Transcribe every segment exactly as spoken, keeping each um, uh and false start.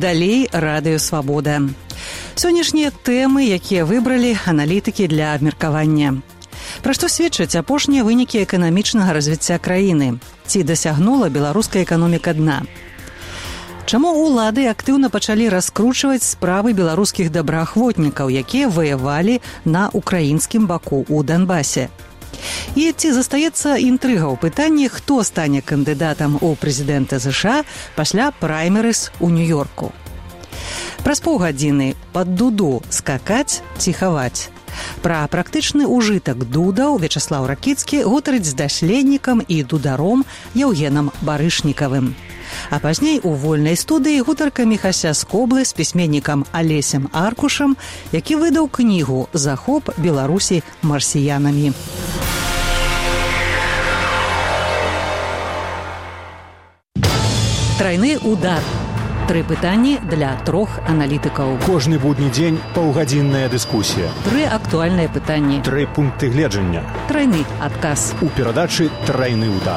Далей радыё Свабода. Сённяшнія тэмы, якія выбралі аналітыкі для абмеркавання. Пра што сведчаць апошнія вынікі эканамічнага развіцця краіны? Ці дасягнула беларуская эканоміка дна? Чаму ўлады актыўна пачалі раскручваць справы беларускіх добраахвотнікаў, якія ваявалі на украінскім баку ў Донбасе? І ці застаецца інтрыга ў пытанні, хто стане кандыдатам у прэзідэнта ЗША пасля праймерыз у Нью-Йорку? Праз паўгадзіны пад дуду скакаць ці хаваць. Пра практычны ўжытак дудаў Вячаслаў Ракіцкі гутарыць з даследнікам і дударом Яўгенам Барышнікавым. А пазней у вольнай студыі гутарка Міхася Скоблы з пісьменнікам Алесем Аркушам, які выдаў кнігу «Захоп Беларусі марсіянамі». Трайны удар. Тры пытанні для трох аналітыкаў. Кожны будні дзень паўгадзінная дыскусія. Тры актуальныя пытанні. Тры пункты гледжання. Трайны адказ. У перадачы «Трайны удар».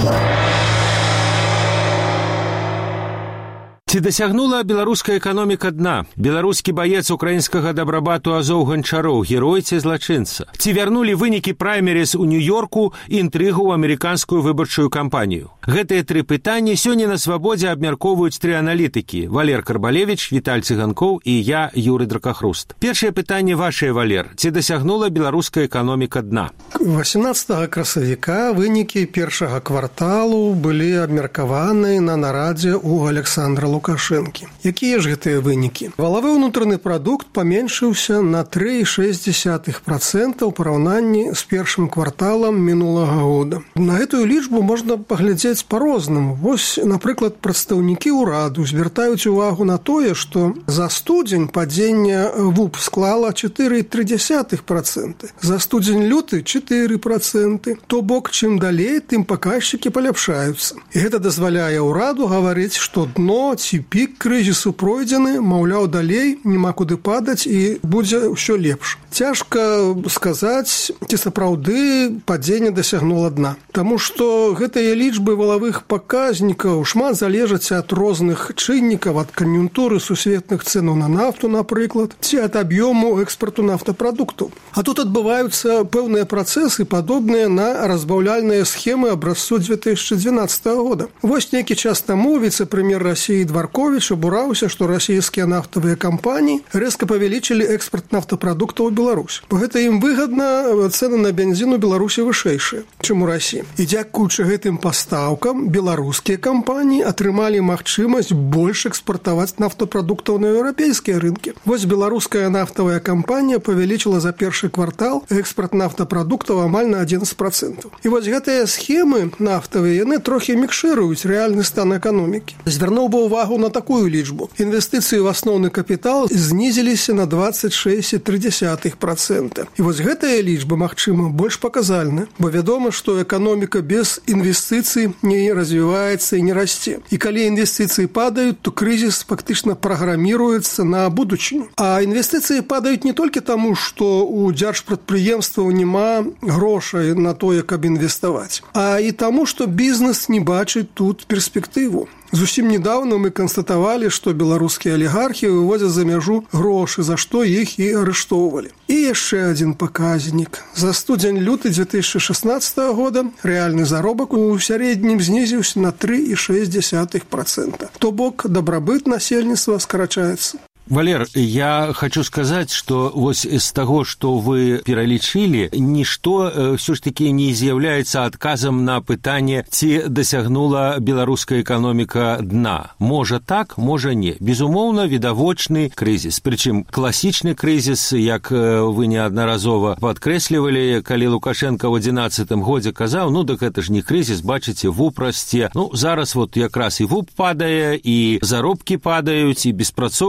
Ці дасягнула беларуская эканоміка дна? Беларускі баец украінскага дабрабату Азоў Ганчароў, герой ці злачынца? Ці вярнулі вынікі праймеріз у Нью-Йорку інтрыгу ў амерыканскую выбарчую кампанію? Гэтыя тры пытанні сёння на Свабодзе абмяркоўваюць тры аналітыкі: Валер Карбалевіч, Віталь Цыганкоў і я, Юрый Дракахруст. Першае пытанне вашае, Валер. Ці дасягнула беларуская эканоміка дна? восемнадцатага красавіка вынікі першага кварталу былі абмеркаваны на нарадзе ў Александра Лукашэнкі. Якія ж гэтыя вынікі? Валавы ўнутраны прадукт паменшыўся на тры і шэсць дзесятых працэнта ў параўнанні з першым кварталам мінулага года. На гэтую лічбу можна паглядзець па-рознаму. Вось, напрыклад, прадстаўнікі ўраду звяртаюць увагу на тое, што за студзень падзення ВУП склала чатыры і тры дзесятых працэнта. За студзень-люты чатыры працэнты. То бок, чым далей, тым паказчыкі паляпшаюцца. І гэта дазваляе ўраду гаварыць, што дно ці пік крызісу пройдзены, маўляў, далей няма куды падаць і будзе ўсё лепш. Цяжка сказаць, ці сапраўды падзенне дасягнула дна. Таму што гэтыя лічбы валавых паказнікаў шмат залежаць ад розных чыннікаў, ад кан'юнктуры сусветных цэнаў на нафту, напрыклад, ці ад аб'ёму экспарту нафтапрадуктаў. А тут адбываюцца пэўныя працэсы, падобныя на разбаўляльныя схемы абразцу две тысячи двенадцатого года. Вось нейкі час таму віцэ-прэм'ер Расіі Дварковіч абураўся, што расійскія нафтавыя кампаніі рэзка павялічылі экспарт нафтапрадуктаў у Беларусь. Бо гэта ім выгадна, цэны на бензін у Беларусі вышэйшыя, чым у Расіі. І дзякуючы гэтым пастаўкам беларускія кампаніі атрымалі магчымасць больш экспартаваць нафтапрадуктаў на еўрапейскія рынкі. Вось беларуская нафтавая кампанія павялічыла за першы квартал экспарт нафтапрадуктаў амаль на адзінаццаць працэнтаў. І вось гэтыя схемы нафтавыя, яны трохі мікшыруюць рэальны стан эканомікі. Звярнуў бы увагу на такую лічбу. Інвестыцыі ў асноўны капітал знізіліся на дваццаць шэсць і тры дзесятых працэнта. І вось гэтая лічба, магчыма, больш паказальна, бо вядома, што эканоміка без інвестыцый не развіваецца і не расце. І калі інвестыцыі падаюць, то крызіс фактычна праграміруецца на будучыню. А інвестыцыі падаюць не толькі таму, што у дзяржпрадпрыемстваў няма грошай на тое, каб інвеставаць, а і таму, што бізнес не бачыць тут перспектыву. Зусім недавно мы канстатавалі, што беларускія алігархі выводзяць за мяжу грошы, за што іх і арыштоўвалі. І яшчэ адзін паказнік. За студзень-люты две тысячи шестнадцатого года рэальны заробак у сярэднім знізіўся на тры і шэсць дзесятых працэнта. То бок дабрабыт насельніцтва скарачаецца. Валер, я хочу сказаць, што вось з таго, што вы пералічылі, нішто ўсё ж такі не з'яўляецца адказам на пытанне, ці дасягнула беларуская эканоміка дна. Можа так, можа не. Безумоўна, відавочны крызіс. Прычым класічны крызіс, як вы неаднаразова падкрэслівалі, калі Лукашенко ў адзінаццатым годзе казаў, ну так гэта ж не крызіс, бачыце, ВУП расце. Ну, зараз вот якраз і ВУП падае, і заробкі падаюць, і беспрацоўе расце.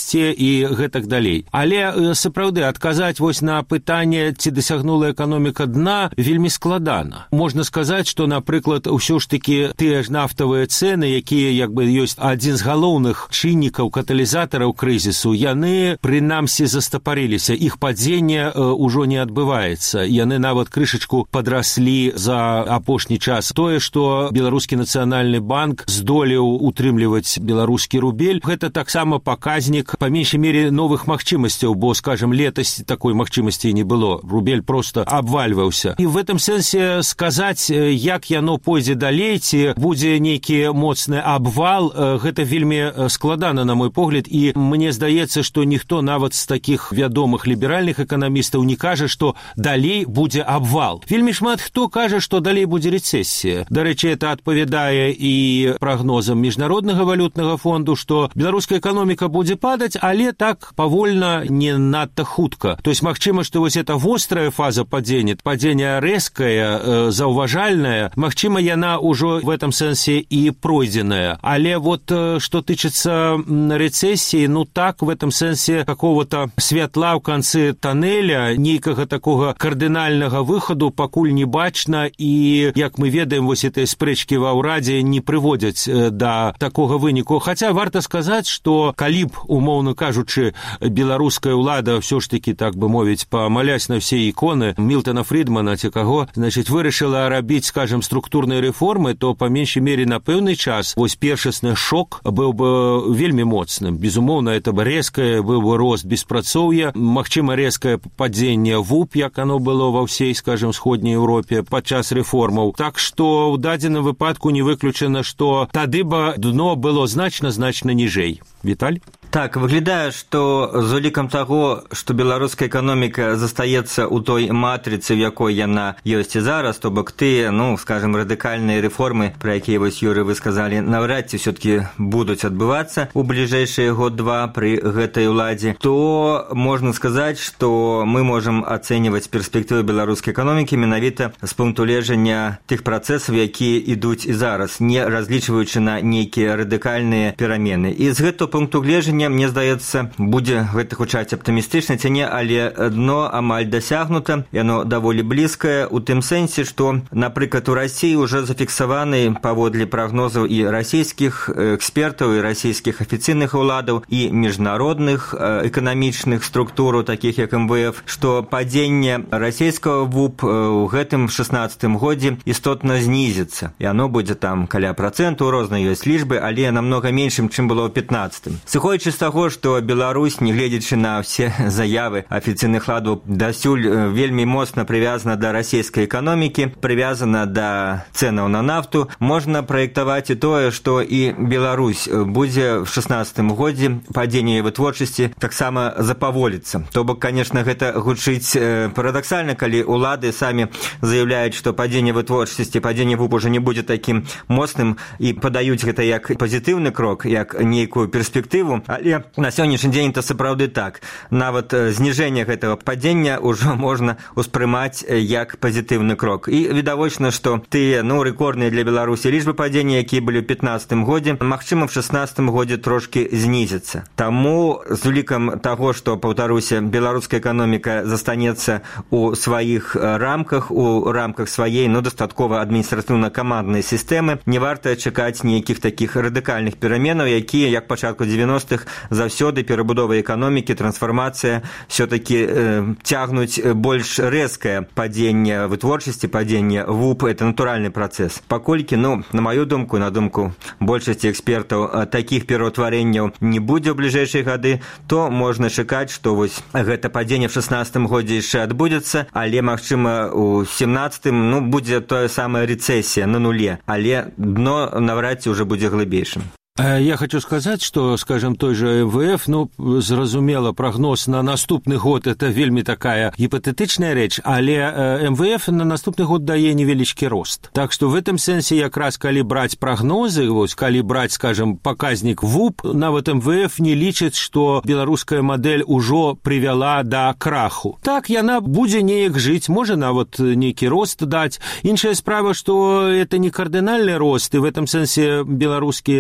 расце і гэтак далей. Але сапраўды адказаць вось на пытанне, ці дасягнула эканоміка дна, вельмі складана. Можна сказаць, што, напрыклад, усё ж такі тыя ж нафтавыя цэны, якія як бы ёсць адзін з галоўных чыннікаў каталізатараў крызісу, яны прынамсі застапарыліся, іх падзенне ўжо не адбываецца. Яны нават крышачку падраслі за апошні час. Тое, што Беларускі нацыянальны банк здолеў утрымліваць беларускі рубель, гэта таксама паказнік па меншай мере новых магчымасцяў, бо, скажем, летась такой магчымасці не было. Рубель просто абвальваўся. І в этом сэнсе сказаць, як яно пойдзе далей, ці будзе нейкі моцны абвал, гэта вельмі складана, на мой погляд, і мне здаецца, што ніхто нават з такіх вядомых ліберальных эканамістаў не кажа, што далей будзе абвал. Вельмі шмат хто кажа, што далей будзе рэцэсія. Дарэчы, это адпавядае і прагнозам Міжнароднага валютнага фонду, што беларуская эканоміка будзе падаць, але так павольна, не надта хутка. То есть, магчыма, што вось эта вострая фаза падзення, падзення рэзкая, заўважальная, магчыма, яна ўжо в этом сэнсе і пройдзеная. Але вот, што тычыцца рэцэсіі, ну так, в этом сэнсе какого-то святла ў канцы тоннеля, нейкага такога кардынальнага выхаду пакуль не бачна, і, як мы ведаем, вось этой спрэчкі ва ўрадзе не прыводзяць да такога выніку. Хаця варта сказаць, што калі б, умоўна кажучы, беларуская ўлада ўсё ж такі, так бы мовіць, памалясь на ўсе іконы Мілтона Фрідмана ці каго, значыць, вырашыла рабіць, скажем, структурныя рэформы, то па меншай мере на пэўны час вось першасны шок быў бы вельмі моцным. Безумоўна, это бы рэзкае быў бы рост беспрацоўя, магчыма, рэзкае падзенне ВУП, як оно было ва ўсей, скажем, сходняй Еўропе падчас рэформаў. Так што ў дадзеным выпадку не выключана, што тады бы дно было значна-значна ніжэй. Віталь? Так, выглядае, што з улікам таго, што беларуская эканоміка застаецца ў той матрыцы, в якой яна ёсць і зараз, то бок тыя, ну, скажем, радыкальныя рэформы, пра якія вось, Юрый, вы сказалі, наўрад ці ўсё-такі будуць адбывацца ў бліжэйшыя год-два пры гэтай уладзе, то можна сказаць, што мы можам ацэньваць перспектывы беларускай эканомікі менавіта з пункту гледжання тых працэсаў, якія ідуць і зараз, не разлічваючы на нейкія радыкальныя перамены. І з гэтага пункту гледжання, мне здаецца, будзе гэта гучаць аптымістычна ці не, але дно амаль дасягнута, яно даволі блізкае ў тым сэнсе, што, напрыклад, у Расіі ўжо зафіксаваны паводле прагнозаў і расійскіх экспертаў, і расійскіх афіцыйных уладаў, і міжнародных эканамічных структураў, такіх як эм вэ эф, што падзенне расійскага ВУП у гэтым шэснаццатым годзе істотна знізіцца. І оно будзе там каля працэнту, розныя ёсць лічбы, але намнога меншым, чым было ў пятнаццатым. Сыходзячы з таго, што Беларусь, нягледзячы на ўсе заявы афіцыйных ладаў, дасюль вельмі моцна прывязана да расійскай эканомікі, прывязана да цэнаў на нафту, можна праектаваць і тое, што і Беларусь будзе в шэснаццатым годзе падзенне вытворчасці таксама запаволіцца. То бок, конечно, гэта гучыць парадаксальна, калі улады самі заяўляюць, што падзенне вытворчасці, падзенне ВУП уже не будзе такім моцным, і падаюць гэта як пазітыўны крок, як нейкую перспектыву, але на сённяшні дзень это сапраўды так. Нават зніжэнне гэтага падзення ўжо можна ўспрымаць як пазітыўны крок. І відавочна, што тыя, ну, рэкордныя для Беларусі лічбы падзення, якія былі ў пятнаццатым годзе, магчыма, в шэснаццатым годзе трошкі знізяцца. Таму з улікам таго, што, паўтаруся, беларуская эканоміка застанецца у сваіх рамках, у рамках сваей, ну, дастаткова адміністратыўна-каманднай сістэмы, не варта чакаць нейкіх такіх радыкальных пераменаў, якія, як пачатку дзевяностых, заўсёды перабудова эканомікі, трансфармацыя все-таки э, цягнуць больш рэзкае падзенне вытворчасці, падзенне ВУП, это натуральны працэс. Паколькі, ну, на маю думку, на думку большасці экспертаў, такіх пераўтварэнняў не будзе ў бліжэйшыя гады, то можна чакаць, што вось гэта падзенне в шэснаццатым годзе яшчэ адбудзецца, але, магчыма, у семнаццатым, ну, будзе тая самая рэцэсія на нуле, але дно наўрад ці ўжо будзе глыбейшым. Я хочу сказаць, што, скажем, той же эм вэ эф, ну, зразумела, прагноз на наступны год – это вельмі такая гіпатэтычная рэч, але эм вэ эф на наступны год дае невялічкі рост. Так што в этом сэнсе якраз калі браць прагнозы, вось, калі браць, скажем, паказнік ВУП, нават эм вэ эф не лічыць, што беларуская мадэль ужо прывяла да краху. Так, яна будзе неяк жыць, можа нават нейкі рост даць. Іншая справа, што это не кардынальны рост, і в этом сэнсе беларускія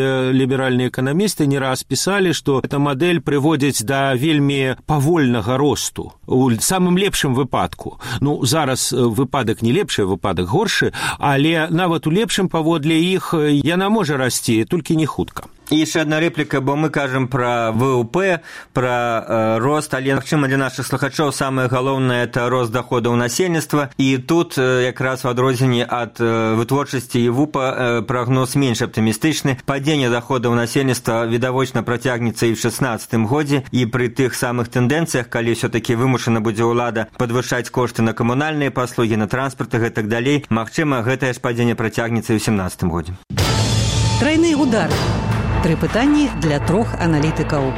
ліберальныя эканамісты не раз пісалі, што эта мадэль прыводзіць да вельмі павольнага росту у самым лепшым выпадку. Ну, зараз выпадак не лепшы, выпадак горшы, але нават у лепшым паводле іх яна можа расці, толькі не хутка. І яшчэ одна рэпліка, бо мы кажам пра ВВП, пра э, рост, але магчыма для нашых слухачоў самае галоўнае это рост доходаў насельніцтва. І тут э, якраз у адрозненні ад э, вытворчасці і ВУПа э, прагноз менш аптымістычны. Падзенне доходаў насельніцтва відавочна працягнецца і ў шэснаццатым годзе, і пры тых самых тэндэнцыях, калі ўсё-такі вымушана будзе ўлада падвышаць кошты на камунальныя паслугі, на транспарт і гэтак далей, магчыма, гэтае ж падзенне працягнецца і ў сямнаццатым годзе. Трайны удар. Тры пытанні для трох аналітыкаў.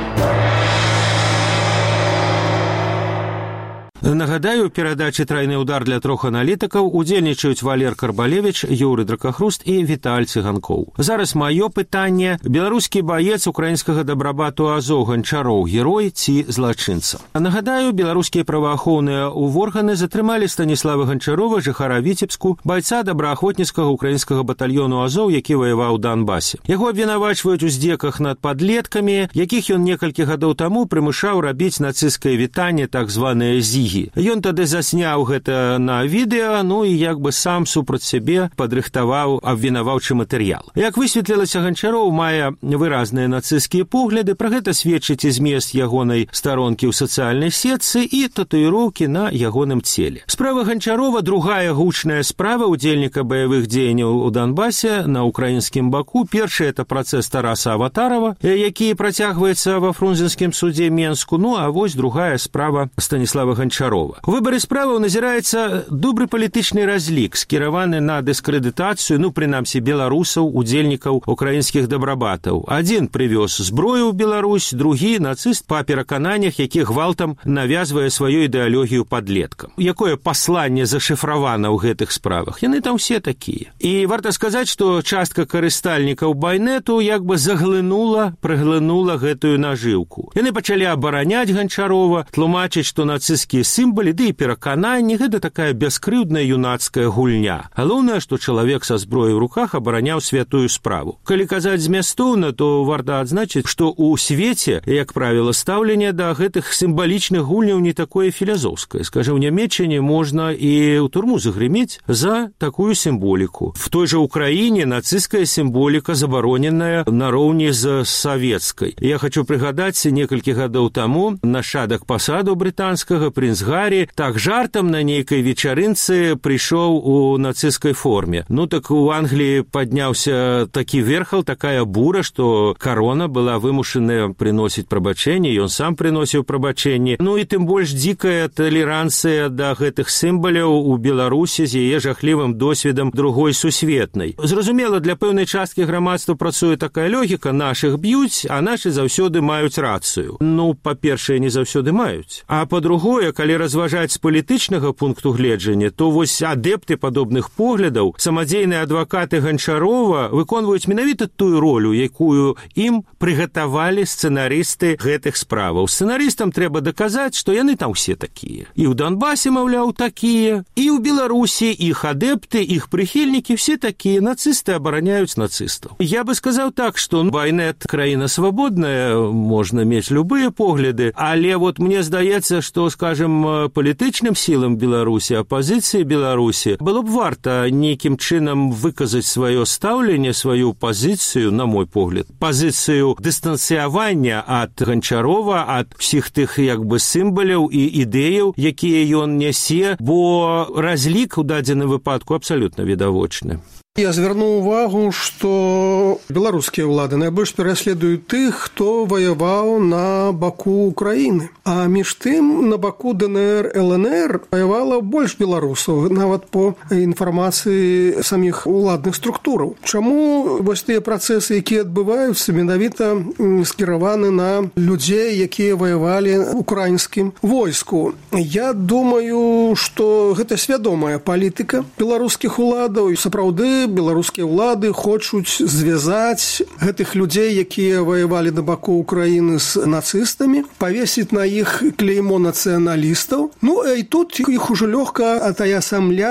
Нагадаю, у перадачы «Трайны удар» для трох аналітыкаў удзельнічаюць Валер Карбалевич, Юрый Дракахруст і Віталь Цыганкоў. Зараз маё пытанне. Беларускі баец украінскага дабрабату Азоў Ганчароў, герой ці злачынца? Нагадаю, беларускія праваахоўныя органы затрымалі Станіслава Ганчарова, жыхара Віцебску, байца добраахвотніцкага украінскага батальёну Азоў, які ваяваў у Донбасе. Яго абвінавачваюць у здзеках над падлеткамі, якіх ён некалькі гадоў таму прымушаў рабіць нацысцкае вітанне, так званыя зігі. Ён тады засняў гэта на відэа, ну і як бы сам супраць сябе падрыхтаваў абвінаваўчы матэрыял. Як высветлілася, Ганчароў мае выразныя нацысцкія погляды, пра гэта сведчыць і змест ягонай старонкі ў сацыяльнай сетцы і татуіроўкі на ягоным целе. Справа Ганчарова другая гучная справа удзельніка баявых дзеянняў у Донбасе на украінскім баку. Першы это працэс Тараса Аватарова, які працягваецца ва Фрунзенскім судзе Менску. Ну а вось другая справа Станіслава Ганчарова. У выбары справаў назіраецца добры палітычны разлік, скіраваны на дыскрэдытацыю, ну, прынамсі, беларусаў, удзельнікаў украінскіх дабрабатаў. Адзін прывёз зброю ў Беларусь, другі нацыст па перакананнях, які гвалтам навязвае сваю ідэалогію падлеткам. Якое пасланне зашыфравана ў гэтых справах? Яны там усе такія. І варта сказаць, што частка карыстальнікаў байнету як бы заглынула, праглынула гэтую нажыўку. Яны пачалі абараняць Ганчарова, тлумачыць, што нацысцкія сімвалы, ды і перакананні – гэта такая бяскрыўдная юнацкая гульня. Галоўнае, што чалавек са зброяй у руках абараняў святую справу. Калі казаць змястоўна, то варта адзначыць, што ў свеце, як правіла, стаўленне да гэтых сімвалічных гульняў не такое філазофскае. Скажем, у Нямецчыне можна і ў турму загрымець за такую сімволіку. В той жа Украіне нацысцкая сімволіка забароненая нароўні з савецкай. Я хочу прыгадаць, некалькі гадоў таму нашчадак пасаду брытанскага прынц Гарі так жартам на нейкай вечарынцы прыйшоў у нацысцкай форме. Ну так у Англіі падняўся такі верхал, такая бура, што карона была вымушаная прыносіць прабачэнне, ён сам прыносіў прабачэнне. Ну і тым больш дзікая талеранцыя да гэтых сімваляў у Беларусі з яе жахлівым досведам другой сусветнай. Зразумела, для пэўнай часткі грамадства працуе такая логіка: нашых б'юць, а нашы заўсёды маюць рацыю. Ну, па-першае, не заўсёды маюць. А па-другое, калі разважаць з палітычнага пункту гледжання, то вось адэпты падобных поглядаў, самадзейныя адвакаты Ганчарова выконваюць менавіта тую ролю, якую ім прыгатавалі сцэнарысты гэтых справаў. Сцэнарыстам трэба даказаць, што яны там усе такія. І ў Донбасе, маўляў, такія, і ў Беларусі іх адэпты, іх прыхільнікі все такія. Нацысты абараняюць нацыстаў. Я бы сказаў так, што байнет краіна свабодная, можна мець любыя погляды, але вот мне здаецца, што, скажем, палітычным сілам Беларусі, апазіцыі Беларусі было б варта нейкім чынам выказаць сваё стаўленне, сваю пазіцыю, на мой погляд, пазіцыю дыстанцыявання ад Ганчарова, ад усіх тых як бы сімваляў і ідэяў, якія ён нясе, бо разлік у дадзеным выпадку абсалютна відавочны. Я звярнуў увагу, што беларускія ўлады найбольш пераследуюць тых, хто ваяваў на баку Украіны. А між тым, на баку ДНР, ЛНР ваявала больш беларусаў, нават по інфармацыі саміх уладных структураў. Чаму вось тыя працэсы, якія адбываюцца, менавіта скіраваны на людзей, якія ваявалі украінскім войску? Я думаю, што гэта свядомая палітыка беларускіх уладаў, і сапраўды беларускія ўлады хочуць звязаць гэтых людзей, якія ваявалі на баку Украіны з нацыстамі, павесіць на іх клеймо нацыяналістаў. Ну, і тут іх ужо лёгка атаясамляць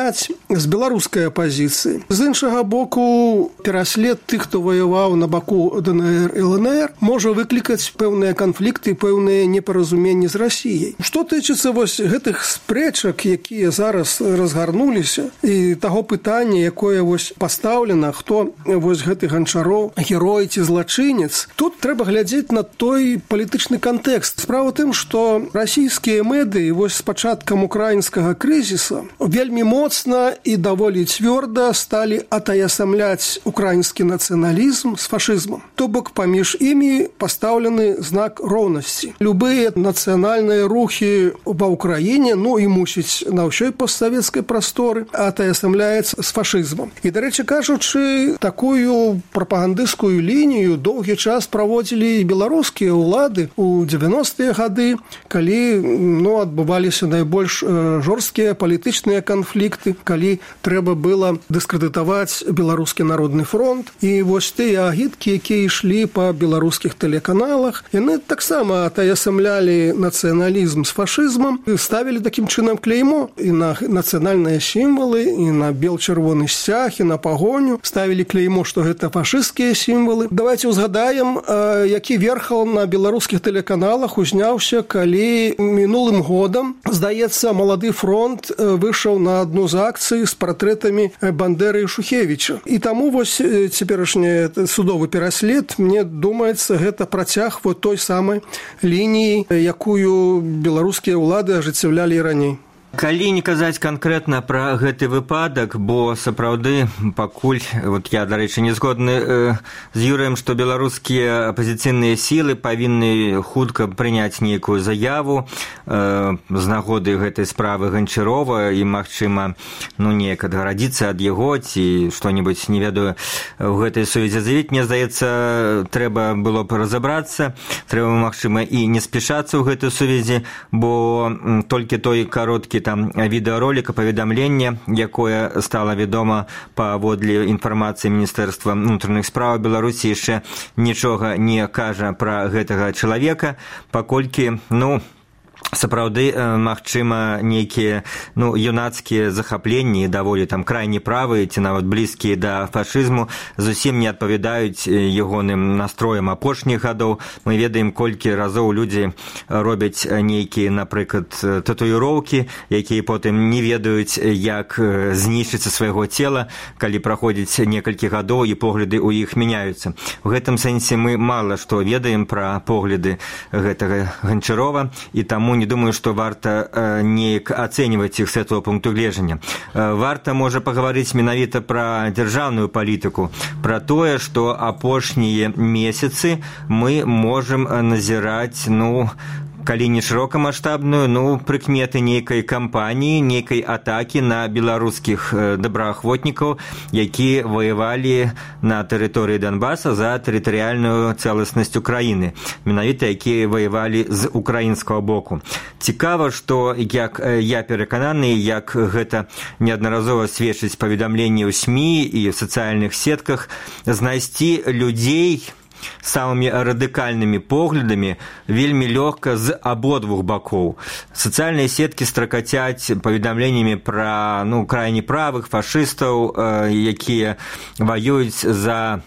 з беларускай апазіцыі. З іншага боку, пераслед тых, хто ваяваў на баку ДНР і ЛНР, можа выклікаць пэўныя канфлікты, пэўныя непаразуменні з Расіяй. Што тычыцца вось гэтых спрэчак, якія зараз разгарнуліся, і таго пытання, якое вось пастаўлена, хто вось гэты Ганчароў, герой ці злачынец, тут трэба глядзець на той палітычны кантэкст. Справа тым, што расійскія медыі вось з пачаткам украінскага крызіса вельмі моцна і даволі цвёрда сталі атаясамляць украінскі нацыяналізм з фашызмам. То бок паміж імі пастаўлены знак роўнасці. Любыя нацыянальныя рухі ва ўкраіне, ну і мусіць на ўсёй постсавецкай прасторы, атаясамляецца з фашызмам. І, дарэчы кажучы, такую прапагандысцкую лінію доўгі час праводзілі і беларускія ўлады у дзевяностыя гады, калі ну, адбываліся найбольш жорсткія палітычныя канфлікты, калі трэба было дыскрэдытаваць беларускі народны фронт. І вось тыя агіткі, якія ішлі па беларускіх тэлеканалах, яны таксама атаясамлялі нацыяналізм з фашызмам, ставілі такім чынам клеймо і на нацыянальныя сімвалы, і на бел-чырвоны сцяг, і на пагоню. Ставілі клеймо, што гэта фашысцкія сімвалы. Давайте узгадаем, які верхал на беларускіх тэлеканалах узняўся, калі мінулым годам, здаецца, Малады фронт выйшаў на адну з акцый з партрэтамі Бандеры і Шухевіча. І таму вось цяперашні судовы пераслед, мне думаецца, гэта працяг вот той самай лініі, якую беларускія ўлады ажыццяўлялі і раней. Калі не казаць канкрэтна пра гэты выпадак, бо сапраўды пакуль, вот я, дарэчы, не згодны э, з Юрыем, што беларускія апазіцыйныя сілы павінны хутка прыняць нейкую заяву э, з нагоды гэтай справы Ганчарова і, магчыма, ну, неяк адгарадзіцца ад яго ці што-небудзь, не ведаю, у гэтай сувязі заявіць. Мне здаецца, трэба было б разабрацца, трэба, магчыма, і не спяшацца ў гэтай сувязі, бо толькі той кароткі там відэароліка, паведамлення, якое стала вядома паводле інфармацыі Міністэрства ўнутраных спраў Беларусі, яшчэ нічога не кажа пра гэтага чалавека, паколькі, ну, сапраўды, магчыма, нейкія, ну, юнацкія захапленні, даволі там крайне правыя ці нават блізкія да фашызму, зусім не адпавядаюць ягоным настроям апошніх гадоў. Мы ведаем, колькі разоў людзі робяць нейкія, напрыклад, татуіроўкі, якія потым не ведаюць, як знішчыцца свайго цела, калі праходзіць некалькі гадоў і погляды ў іх мяняюцца. У гэтым сэнсе мы мала што ведаем пра погляды гэтага Ганчарова, і таму не думаю, што варта э, неяк ацэньваць іх з этого пункту гледжання. Э, варта, можа, пагаварыць менавіта пра дзяржаўную палітыку, пра тое, што апошнія месяцы мы можам назіраць, ну, калі не шырокамаштабную, ну, прыкметы нейкай кампаніі, нейкай атакі на беларускіх добраахвотнікаў, якія ваявалі на тэрыторыі Донбаса за тэрытарыяльную цэласнасць Украіны, менавіта якія ваявалі з украінскага боку. Цікава, што, як я перакананы, як гэта неаднаразова сведчыць паведамленні ў СМІ і ў сацыяльных сетках, знайсці людзей самымі радыкальнымі поглядамі вельмі лёгка з абодвух бакоў. Сацыяльныя сеткі стракацяць паведамленнямі пра, ну, крайне правых фашыстаў, э, якія ваююць за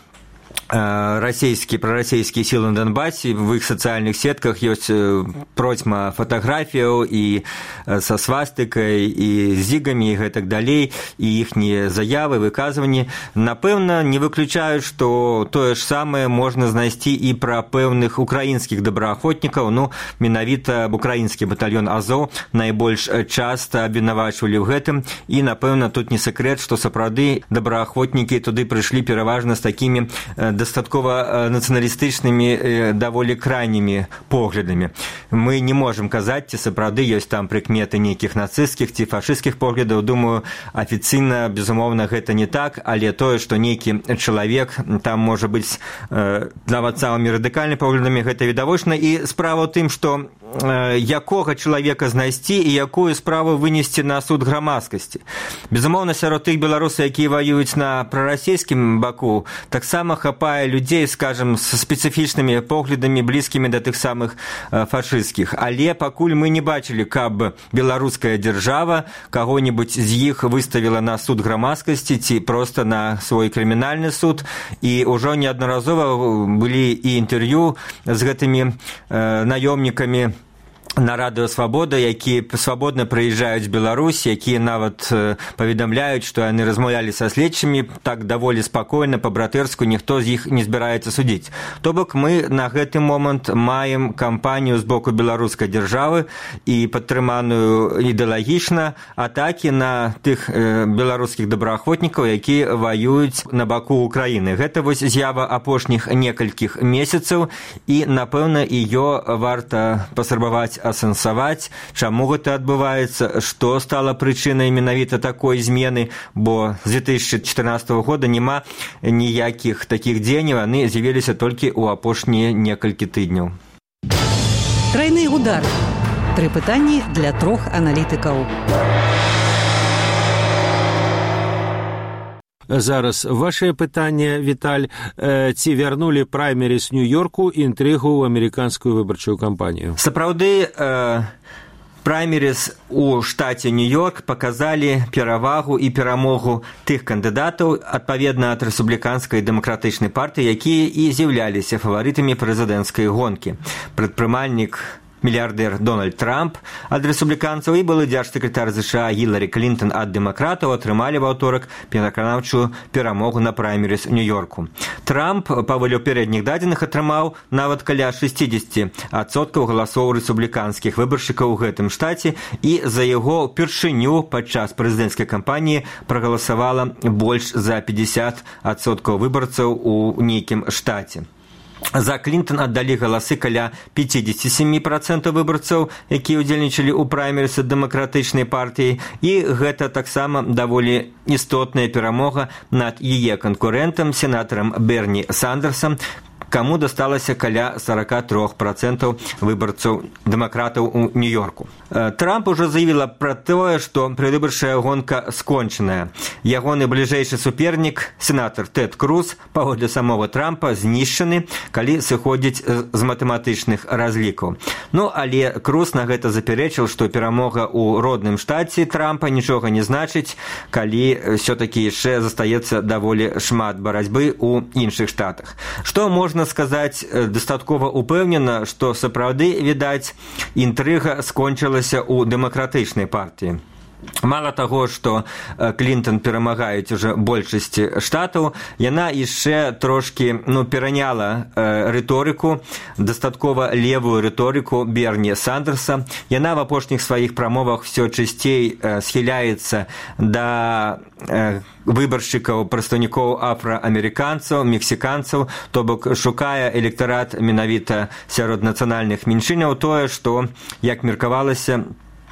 расійскія, прарасійскія сілы на Донбасе. В іх сацыяльных сетках ёсць процьма фатаграфіяў і са свастыкай, і зігамі, і гэтак далей, і іхнія заявы, выказванні. Напэўна, не выключаюць, што тое ж самае можна знайсці і пра пэўных украінскіх добраахвотнікаў. Ну, менавіта украінскі батальён Азоў найбольш часта абвінавачвалі ў гэтым, і, напэўна, тут не сакрэт, што сапраўды добраахвотнікі туды прыйшлі пераважна з такімі дастаткова нацыяналістычнымі, даволі крайнімі поглядамі. Мы не можам казаць, ці сапраўды ёсць там прыкметы нейкіх нацысцкіх ці фашысцкіх поглядаў. Думаю, афіцыйна, безумоўна, гэта не так, але тое, што нейкі чалавек там можа быць нават самымі радыкальнымі поглядамі, гэта відавочна. І справа ў тым, што якога чалавека знайсці і якую справу вынесці на суд грамадскасці. Безумоўна, сярод тых беларусаў, якія ваююць на прарасійскім баку, таксама хапае людзей, скажем, з спецыфічнымі поглядамі, блізкімі да тых самых фашысцкіх. Але пакуль мы не бачылі, каб беларуская дзяржава каго-небудзь з іх выставіла на суд грамадскасці ці проста на свой крымінальны суд. І ўжо неаднаразова былі і інтэрв'ю з гэтымі э, наёмнікамі на радыё «Свабода», якія свабодна прыязджаюць в Беларусь, якія нават паведамляюць, што яны размаўлялі са следчымі так даволі спакойна, па-братэрску, ніхто з іх не збіраецца судзіць. То бок мы на гэты момант маем кампанію з боку беларускай дзяржавы і падтрыманую ідэалагічна атакі на тых беларускіх добраахвотнікаў, якія ваююць на баку Украіны. Гэта вось з'ява апошніх некалькіх месяцаў, і, напэўна, ее варта паспрабаваць асэнсаваць, чаму гэта адбываецца, што стала прычынай менавіта такой змены, бо з две тысячи чатырнаццатага года няма ніякіх такіх дзеянняў, яны з'явіліся толькі ў апошнія некалькі тыдняў. Трайны удар. Тры пытанні для трох аналітыкаў. Зараз ваше пытанне, Віталь, ці вярнулі праймеріз Нью-Йорку інтрыгу ў амерыканскую выбарчую кампанію? Сапраўды, э, праймеріз у штаце Нью-Йорк паказалі перавагу і перамогу тых кандыдатаў, адпаведна ад рэспубліканскай дэмакратычнай партыі, якія і з'яўляліся фаварытамі прэзідэнцкай гонкі. Прадпрымальнік мільярдэр Дональд Трамп ад рэспубліканцаў і былы дзяржсакратар ЗША Гіларі Клінтон ад дэмакратаў атрымалі ва ўторак пераканаўчую перамогу на праймеріз Нью-Йорку. Трамп, паводле пярэдніх дадзеных, атрымаў нават каля шэсцідзесят адсоткаў галасоў рэспубліканскіх выбаршчыкаў у гэтым штаце, і за яго ўпершыню падчас прэзідэнцкай кампаніі прагаласавала больш за пятьдесят адсоткаў выбарцаў у нейкім штаце. За Клінтон аддалі галасы каля пятьдесят семь процентов выбарцаў, якія ўдзельнічалі ў праймерысы дэмакратычнай партыі, і гэта таксама даволі істотная перамога над яе канкурэнтам, сенатарам Берні Сандерсам, каму дасталася каля сорок три процента выбарцаў дэмакратаў у Нью-Йорку. Трамп ужо заявіла пра тое, што предвыбарчая гонка скончаная. Ягоны бліжэйшы супернік, сенатар Тэд Круз, паводле самого Трампа, знішчаны, калі сыходзіць з матэматычных разлікаў. Ну, але Круз на гэта запярэчыў, што перамога ў родным штаце Трампа нічога не значыць, калі ўсё-такі яшчэ застаецца даволі шмат барацьбы ў іншых штатах. Што можна сказаць дастаткова упэўнена, што сапраўды, відаць, інтрыга скончылася ў дэмакратычнай партыі. Мала таго, што Клінтон перамагаюць уже большасці штатаў, яна яшчэ трошкі ну, пераняла э, рыторыку, дастаткова левую рыторыку Берні Сандерса. Яна в апошніх сваіх прамовах все часцей э, схіляецца да э, выбаршчыкаў, прадстаўнікоў афраамерыканцаў, мексіканцаў, то бок шукае электарат менавіта сярод нацыянальных меншыняў, тое, што, як меркавалася,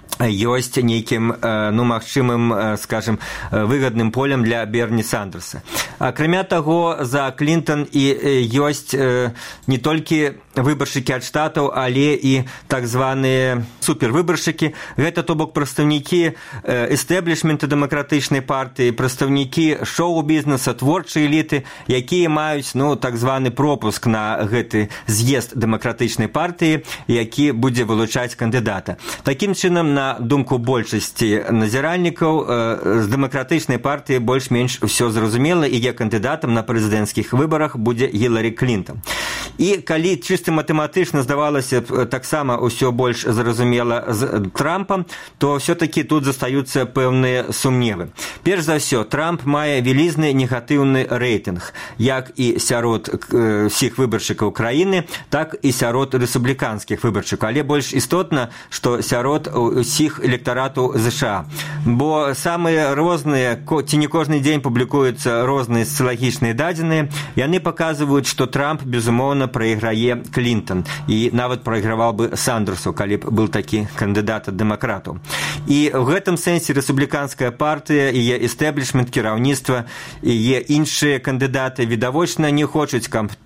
ёсць нейкім, ну, магчымым, скажем, выгадным полем для Берні Сандерса. Акрамя таго, за Клінтон і ёсць не толькі выбаршчыкі ад штатаў, але і так званыя супервыбаршчыкі. Гэта, то бок, прадстаўнікі эстэблішмента дэмакратычнай партыі, прадстаўнікі шоу-бізнеса, творчай эліты, якія маюць, ну, так званы пропуск на гэты з'езд дэмакратычнай партыі, які будзе вылучаць кандыдата. Такім чынам, на думку большасці назіральнікаў, з дэмакратычнай партыі больш-менш усё зразумела, і яе кандыдатам на прэзідэнцкіх выбарах будзе Гіларі Клінтон. І калі чыста матэматычна здавалася таксама ўсё больш зразумела з Трампам, то ўсё-такі тут застаюцца пэўныя сумневы. Перш за ўсё, Трамп мае вялізны негатыўны рэйтынг, як і сярод ўсіх выбаршчыкаў краіны, так і сярод рэспубліканскіх выбаршчыкаў. Але больш істотна, што сярод усіх электаратаў ЗША. Бо самыя розныя, ці не кожны дзень публікуюцца розныя сацыялагічныя дадзеныя, яны паказваюць, што Трамп, безумоўна, прайграе Клінтон, і нават прайграваў бы Сандерсу, калі б быў такі кандыдат ад дэмакратаў. І ў гэтым сэнсе рэспубліканская партыя, яе эстэблішмент, кіраўніцтва, яе іншыя кандыдаты відавочна не хочуць, каб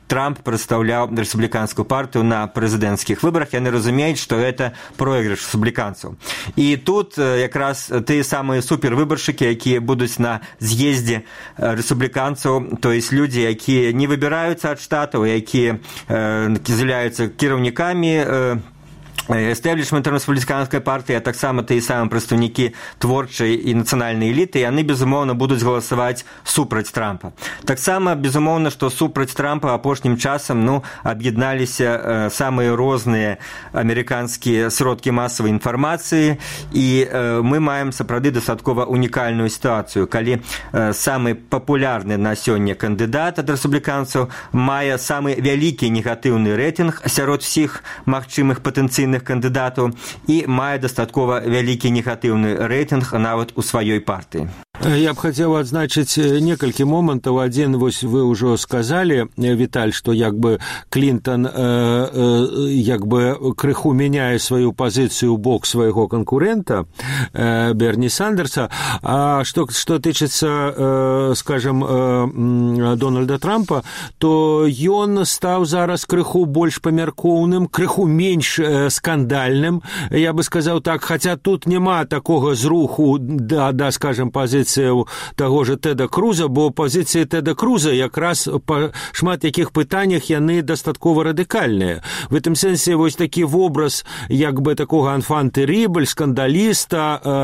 Трамп прадстаўляў рэспубліканскую партыю на прэзідэнцкіх выбарах, яны разумеюць, што гэта пройгрыш рэспубліканцаў. І тут якраз тыя самыя супервыбаршчыкі, якія будуць на з'ездзе рэспубліканцаў, то есть людзі, якія не выбіраюцца ад штатаў, якія з'яўляюцца кіраўнікамі эстэблішментам рэспубліканскай партыі, а таксама тыя самыя прадстаўнікі творчай і нацыянальнай эліты, яны, безумоўна, будуць галасаваць супраць Трампа. Таксама, безумоўна, што супраць Трампа апошнім часам ну, аб'ядналіся э, самыя розныя амерыканскія сродкі масавай інфармацыі, і э, мы маем сапраўды дастаткова унікальную сітуацыю, калі э, самы папулярны на сёння кандыдат ад рэспубліканцаў мае самы вялікі негатыўны рэйтынг сярод усіх магчымых патэнцыйных кандыдатаў і мае дастаткова вялікі негатыўны рэйтынг нават у сваёй партыі. Я б хотел адзначыць некалькі момантаў. Адзін, вось вы ўжо сказалі, Віталь, што як бы Клінтон э, э, як бы крыху мяняе сваю пазіцыю ў бок свайго канкурэнта э, Берні Сандерса. А што, што тычыцца, э, скажем, э, Дональда Трампа, то ён стаў зараз крыху больш памяркоўным, крыху менш э, скандальным, я бы сказаў так, хаця тут няма такога зруху да, да скажем, пазіцыі таго же Теда Круза, бо пазіцыі Теда Круза якраз па шмат якіх пытаннях яны дастаткова радыкальныя. В этом сэнсе вось такі вобраз як бы такога анфан тэрібль, скандаліста э,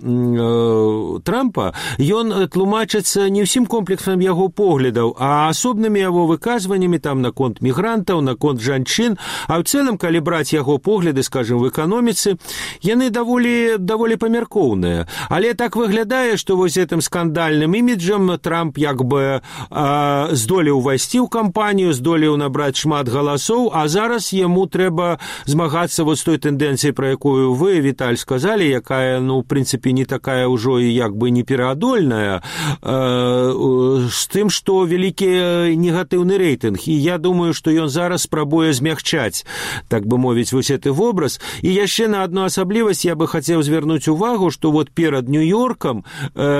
э, Трампа, ён тлумачыцца не ўсім комплексам яго поглядаў, а асобнымі яго выказваннямі там наконт мігрантаў, наконт жанчын, а ў цэлым, калі браць яго погляды, скажем, в эканоміцы, яны даволі, даволі памяркоўныя. Але так выглядае, што вось гэтым скандальным іміджам Трамп як бы э, здолеў увайсці ў кампанію, здолеў набраць шмат галасоў, а зараз яму трэба змагацца вот з той тэндэнцыяй, пра якую вы, Віталь, сказалі, якая, ну, в прынцыпе, не такая ўжо і як бы непераадольная, э, з тым, што вялікі негатыўны рэйтынг. І я думаю, што ён зараз спрабуе змягчаць, так бы мовіць, вось гэты вобраз. І яшчэ на адну асаблівасць я бы хацеў звярнуць увагу, што вот перад Нью-Йоркам э,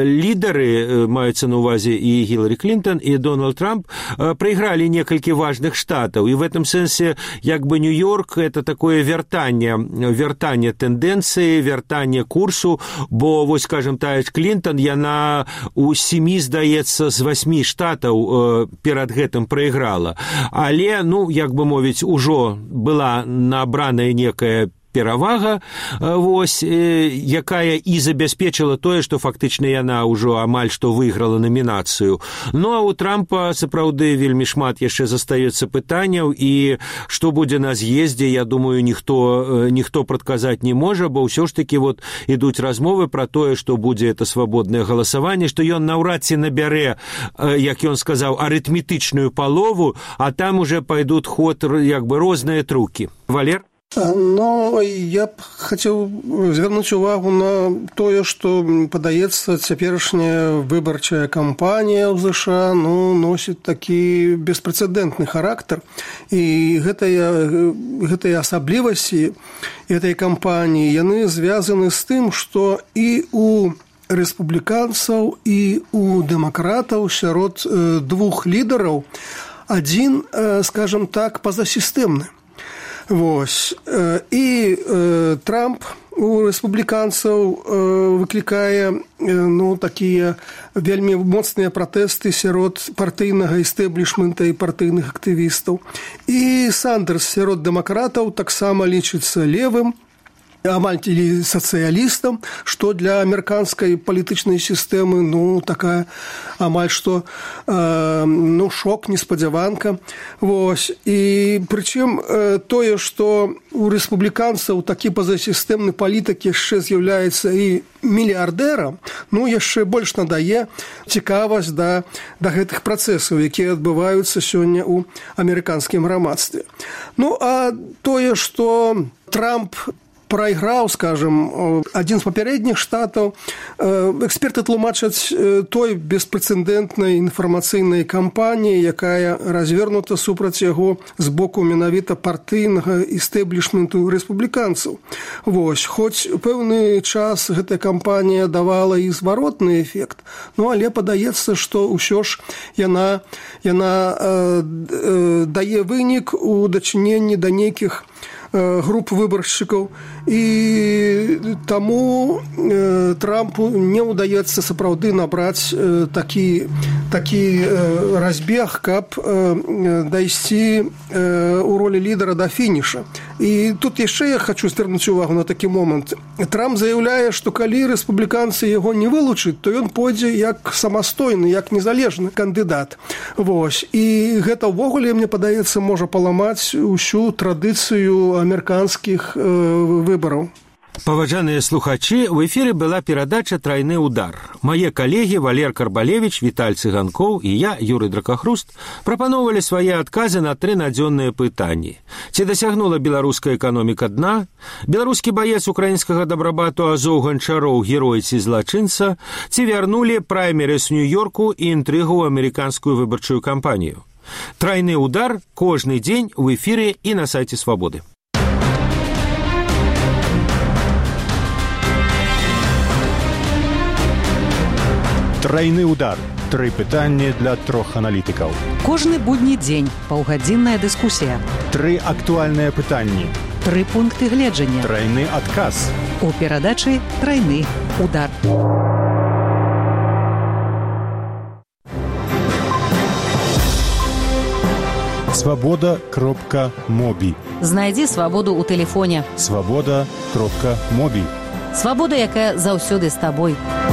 лідары, маюцца на ўвазе і Гіларі Клінтон, і Дональд Трамп, прайгралі некалькі важных штатаў. І в этом сэнсе, як бы Нью-Йорк, это такое вяртанне, вяртанне тэндэнцыі, вяртанне курсу, бо, вось, скажем, тая ж Клінтон, яна у сямі, здаецца, з васьмі штатаў перад гэтым прайграла. Але, ну, як бы мовіць, ужо была набраная некая перавага, вось, якая і забяспечыла тое, што фактычна яна ўжо амаль што выйграла намінацыю. Ну, а у Трампа сапраўды вельмі шмат яшчэ застаецца пытанняў, і што будзе на з'ездзе, я думаю, ніхто, ніхто прадказаць не можа, бо ўсё ж такі вот ідуць размовы пра тое, што будзе это свабоднае галасаванне, што ён наўрад ці набярэ, як ён сказаў, арытметычную палову, а там уже пайдуць ход як бы розныя трукі. Валер? Ну, я б хацеў звярнуць увагу на тое, што, падаецца, цяперашняя выбарчая кампанія ў ЗША ну, носіць такі беспрэцэдэнтны характар. І гэтая, гэтыя асаблівасці гэтай кампаніі, яны звязаны з тым, што і у рэспубліканцаў, і у дэмакратаў сярод двух лідараў адзін, скажам так, пазасістэмны. Вось. І э, Трамп у рэспубліканцаў э, выклікае э, ну, такія вельмі моцныя пратэсты сярод партыйнага эстэблішмента і партыйных актывістаў. І Сандерс сярод дэмакратаў таксама лічыцца левым, амаль сацыялістам, што для амерыканскай палітычнай сістэмы ну, такая амаль што э, ну, шок, неспадзяванка. Вось. І прычым э, тое, што у рэспубліканцаў такі пазасістэмны палітык яшчэ з'яўляецца і мільярдэрам, ну, яшчэ больш надае цікавасць да, да гэтых працэсаў, якія адбываюцца сёння ў амерыканскім грамадстве. Ну, а тое, што Трамп прайграў, скажем, адзін з папярэдніх штатаў. Эксперты тлумачаць той беспрэцэдэнтнай інфармацыйнай кампаніі, якая развернута супраць яго з боку менавіта партыйнага істэблішменту рэспубліканцаў. Вось, хоць пэўны час гэтая кампанія давала і зваротны эфект, ну, але падаецца, што ўсё ж яна, яна э, э, дае вынік у дачыненні да нейкіх груп выбаршчыкаў, і таму э, Трампу не ўдаецца сапраўды набраць э, такі, такі э, разбег, каб э, дайсці э, у ролі лідара да фініша. І тут яшчэ я хочу звярнуць увагу на такі момант. Трамп заяўляе, што калі рэспубліканцы яго не вылучаць, то ён пойдзе як самастойны, як незалежны кандыдат. Вось. І гэта ўвогуле, мне падаецца, можа паламаць усю традыцыю амерыканскіх э, выбараў. Паважаныя слухачы, в эфіры была перадача «Трайны удар». Мае калегі Валер Карбалевіч, Віталь Цыганкоў і я, Юрый Дракахруст, прапановалі свае адказы на тры надзённыя пытанні. Ці дасягнула беларуская эканоміка дна? Беларускі баец украінскага дабрабату Азоў Ганчароў герой ці злачынца? Ці вярнулі праймерыс Нью-Йорку і інтрыгу ў амерыканскую выбарчую кампанію? «Трайны удар» кожны дзень у эфіры і на сайце Свабоды. Трайны удар. Тры пытанні для трох аналітыкаў. Кожны будні дзень паўгадзінная дыскусія. Тры актуальныя пытанні. Тры пункты гледжання. Трайны адказ. У перадачы «Трайны удар». Свабода кропка мобі. Знайдзі свабоду ў тэлефоне. Свабода кропка мобі. Свабода, якая заўсёды з табой.